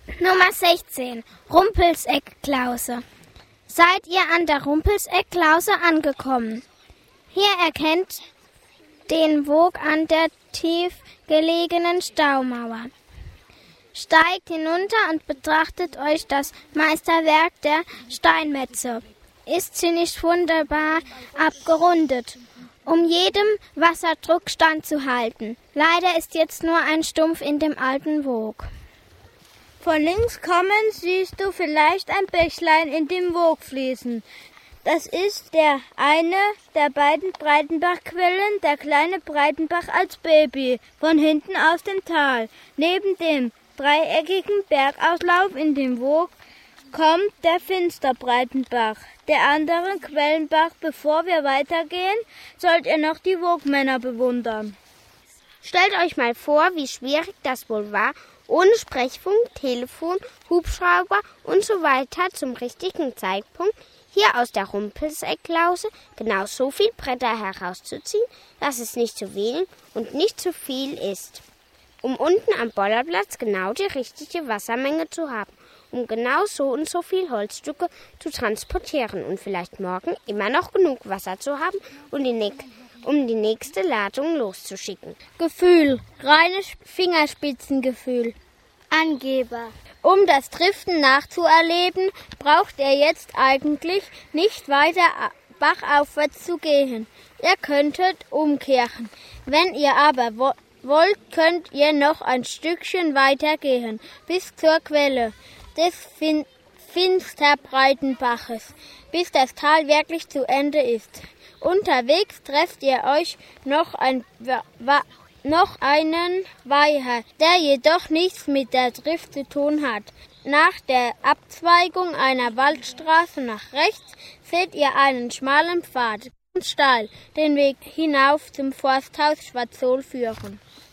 Nummer 16. Rumpelseckklause. Seid ihr an der Rumpelseckklause angekommen? Hier erkennt den Wog an der tief gelegenen Staumauer. Steigt hinunter und betrachtet euch das Meisterwerk der Steinmetze. Ist sie nicht wunderbar abgerundet, um jedem Wasserdruck standzuhalten. Leider ist jetzt nur ein Stumpf in dem alten Wog. Von links kommend siehst du vielleicht ein Bächlein in dem Wog fließen. Das ist der eine der beiden Breitenbachquellen, der kleine Breitenbach als Baby, von hinten aus dem Tal. Neben dem dreieckigen Bergauslauf in dem Wog kommt der Finsterbreitenbach. Der andere Quellenbach. Bevor wir weitergehen, sollt ihr noch die Wogmänner bewundern. Stellt euch mal vor, wie schwierig das wohl war, ohne Sprechfunk, Telefon, Hubschrauber und so weiter zum richtigen Zeitpunkt hier aus der Rumpelseckklause genau so viel Bretter herauszuziehen, dass es nicht zu wenig und nicht zu viel ist, um unten am Bollerplatz genau die richtige Wassermenge zu haben, um genau so und so viel Holzstücke zu transportieren und vielleicht morgen immer noch genug Wasser zu haben und um die nächste Ladung loszuschicken. Gefühl, reines Fingerspitzengefühl. Angeber. Um das Driften nachzuerleben, braucht ihr jetzt eigentlich nicht weiter bachaufwärts zu gehen. Ihr könntet umkehren. Wenn ihr aber wollt, könnt ihr noch ein Stückchen weiter gehen, bis zur Quelle des Finsterbreitenbaches, bis das Tal wirklich zu Ende ist. Unterwegs trefft ihr euch noch einen Weiher, der jedoch nichts mit der Drift zu tun hat. Nach der Abzweigung einer Waldstraße nach rechts seht ihr einen schmalen Pfad, steil, den Weg hinauf zum Forsthaus Schwarzol führen.